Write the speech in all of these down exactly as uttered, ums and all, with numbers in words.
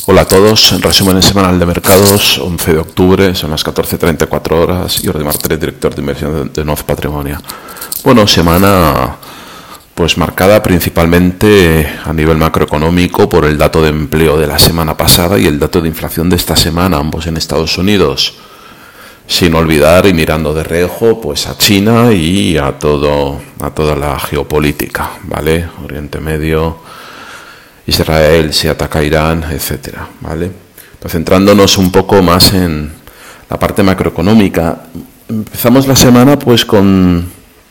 Hola a todos, en resumen semanal de mercados, once de octubre, son las catorce treinta y cuatro horas, Jordi Martínez, director de inversión de Noz Patrimonio. Bueno, semana pues marcada principalmente a nivel macroeconómico por el dato de empleo de la semana pasada y el dato de inflación de esta semana, ambos en Estados Unidos. Sin olvidar y mirando de reojo pues a China y a todo a toda la geopolítica, ¿vale? Oriente Medio, Israel, si ataca a Irán, etcétera, ¿vale? Pues centrándonos un poco más en la parte macroeconómica, empezamos la semana pues con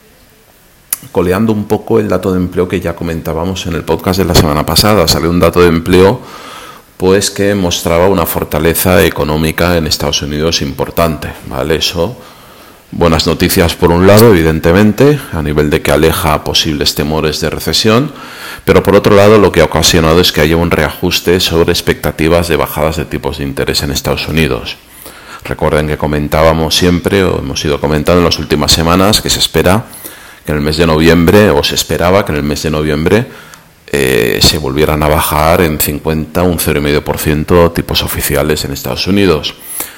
coleando un poco el dato de empleo que ya comentábamos en el podcast de la semana pasada. Salió un dato de empleo pues que mostraba una fortaleza económica en Estados Unidos importante, ¿vale? Eso, buenas noticias por un lado, evidentemente, a nivel de que aleja posibles temores de recesión, pero por otro lado lo que ha ocasionado es que haya un reajuste sobre expectativas de bajadas de tipos de interés en Estados Unidos. Recuerden que comentábamos siempre, o hemos ido comentando en las últimas semanas, que se espera que en el mes de noviembre, o se esperaba que en el mes de noviembre, Eh, se volvieran a bajar en cincuenta, un cero coma cinco por ciento tipos oficiales en Estados Unidos.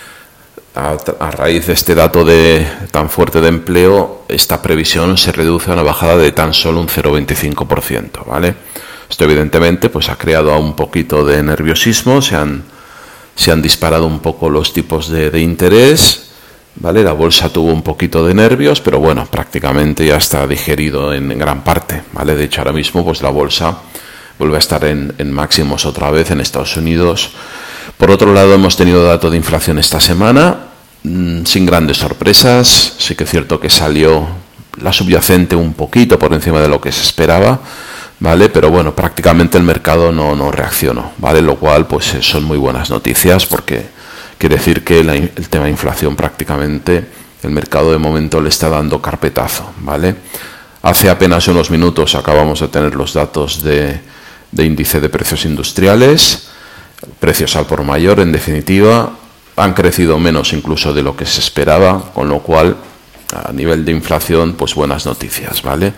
A, a raíz de este dato de tan fuerte de empleo, esta previsión se reduce a una bajada de tan solo un cero coma veinticinco por ciento, ¿vale? Esto evidentemente pues ha creado un poquito de nerviosismo, se han, se han disparado un poco los tipos de, de interés, ¿vale? La bolsa tuvo un poquito de nervios, pero bueno, prácticamente ya está digerido en, en gran parte, ¿vale? De hecho, ahora mismo pues la bolsa vuelve a estar en, en máximos otra vez en Estados Unidos. Por otro lado, hemos tenido dato de inflación esta semana, mmm, sin grandes sorpresas. Sí que es cierto que salió la subyacente un poquito por encima de lo que se esperaba, ¿vale? Pero bueno, prácticamente el mercado no, no reaccionó, ¿vale? Lo cual pues son muy buenas noticias porque quiere decir que la, el tema de inflación prácticamente el mercado de momento le está dando carpetazo, ¿vale? Hace apenas unos minutos acabamos de tener los datos de, de índice de precios industriales, precios al por mayor, en definitiva, han crecido menos incluso de lo que se esperaba, con lo cual a nivel de inflación, pues buenas noticias, ¿vale?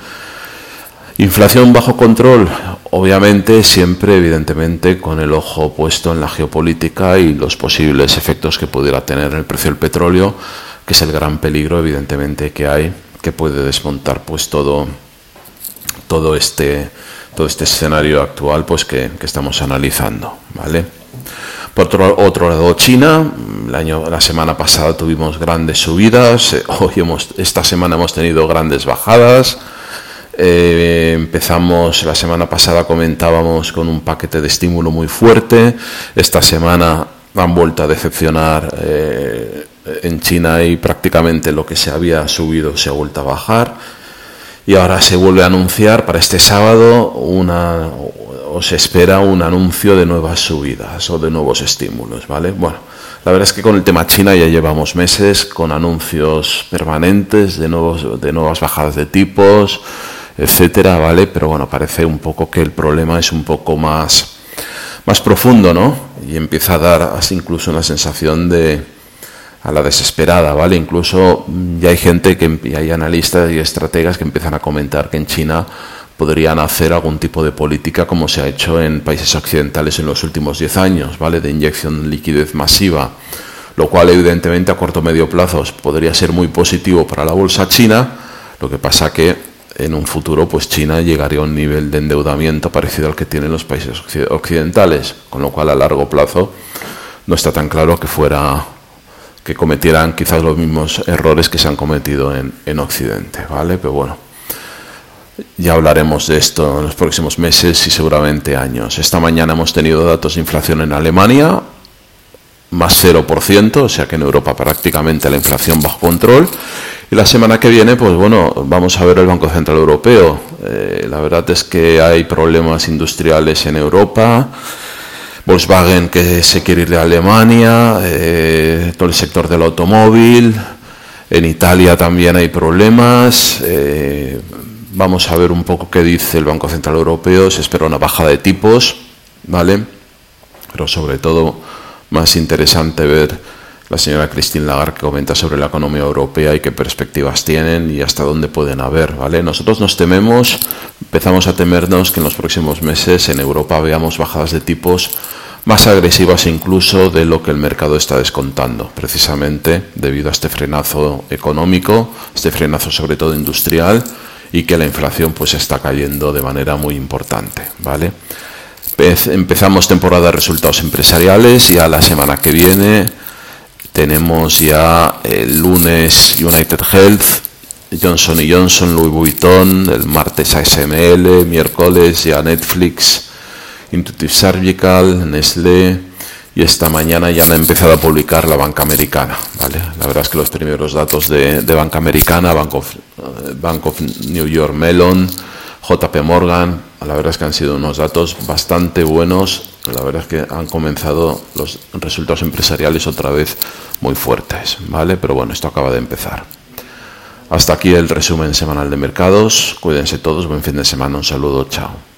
Inflación bajo control, obviamente siempre, evidentemente, con el ojo puesto en la geopolítica y los posibles efectos que pudiera tener el precio del petróleo, que es el gran peligro, evidentemente, que hay, que puede desmontar pues todo, todo este, todo este escenario actual pues que, que estamos analizando, ¿vale? Por otro, otro lado, China, el año, la semana pasada tuvimos grandes subidas, hoy hemos, esta semana hemos tenido grandes bajadas. Eh, empezamos la semana pasada, comentábamos con un paquete de estímulo muy fuerte. Esta semana han vuelto a decepcionar eh, en China y prácticamente lo que se había subido se ha vuelto a bajar. Y ahora se vuelve a anunciar para este sábado una, o se espera un anuncio de nuevas subidas o de nuevos estímulos, ¿vale? Bueno, la verdad es que con el tema China ya llevamos meses con anuncios permanentes de nuevos, de nuevas bajadas de tipos, etcétera, ¿vale? Pero bueno, parece un poco que el problema es un poco más, más profundo, ¿no? Y empieza a dar así incluso una sensación de a la desesperada, ¿vale? Incluso ya hay gente, que y hay analistas y estrategas que empiezan a comentar que en China podrían hacer algún tipo de política como se ha hecho en países occidentales en los últimos diez años, ¿vale? De inyección de liquidez masiva, lo cual evidentemente a corto o medio plazo podría ser muy positivo para la bolsa china. Lo que pasa que en un futuro pues China llegaría a un nivel de endeudamiento parecido al que tienen los países occidentales, con lo cual a largo plazo no está tan claro que fuera que cometieran quizás los mismos errores que se han cometido en, en Occidente, ¿vale? Pero bueno, ya hablaremos de esto en los próximos meses y seguramente años. Esta mañana hemos tenido datos de inflación en Alemania, más cero por ciento, o sea que en Europa prácticamente la inflación bajo control. Y la semana que viene, pues bueno, vamos a ver el Banco Central Europeo. Eh, la verdad es que hay problemas industriales en Europa. Volkswagen que se quiere ir de Alemania, eh, todo el sector del automóvil. En Italia también hay problemas. Eh, vamos a ver un poco qué dice el Banco Central Europeo. Se espera una bajada de tipos, ¿vale? Pero sobre todo más interesante ver la señora Christine Lagarde que comenta sobre la economía europea y qué perspectivas tienen y hasta dónde pueden haber, ¿vale? Nosotros nos tememos, empezamos a temernos que en los próximos meses en Europa veamos bajadas de tipos más agresivas incluso de lo que el mercado está descontando, precisamente debido a este frenazo económico, este frenazo sobre todo industrial, y que la inflación pues está cayendo de manera muy importante, ¿vale? Empezamos temporada de resultados empresariales, ya la semana que viene tenemos ya el lunes United Health, Johnson y Johnson, Louis Vuitton, el martes A S M L, miércoles ya Netflix, Intuitive Surgical, Nestlé, y esta mañana ya han empezado a publicar la banca americana, ¿vale? La verdad es que los primeros datos de, de banca americana, Bank of, Bank of New York Mellon, J P Morgan, la verdad es que han sido unos datos bastante buenos. La verdad es que han comenzado los resultados empresariales otra vez muy fuertes, ¿vale? Pero bueno, esto acaba de empezar. Hasta aquí el resumen semanal de mercados. Cuídense todos, buen fin de semana, un saludo, chao.